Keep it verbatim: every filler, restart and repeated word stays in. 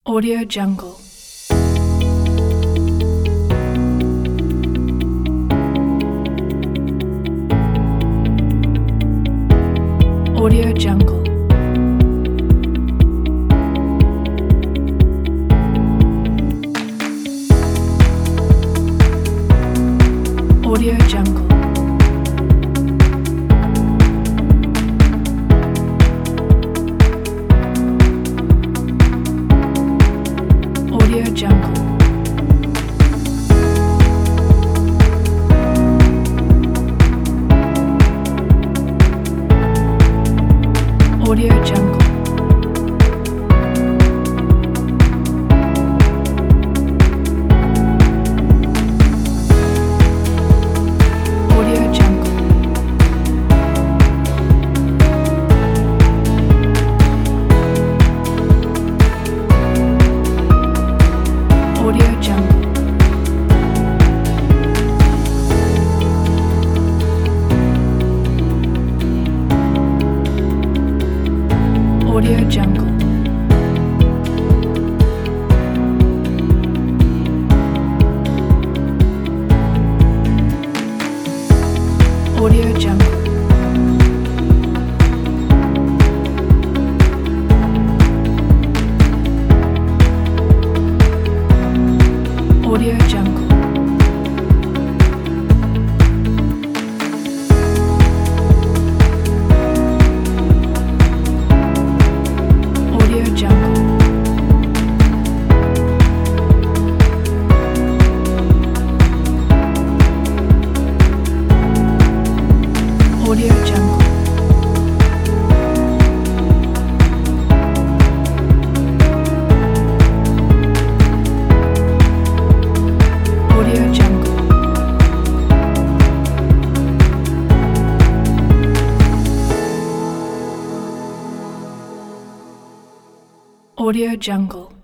Audio Jungle. Audio Jungle. Audio Jungle. Audio Jungle. Audio Jungle. Audio Jungle. Audio Jungle. Audio Jungle. Audio Jungle. Audio Jungle. Audio Jungle. Audio Jungle. Audio Jungle. Audio Jungle.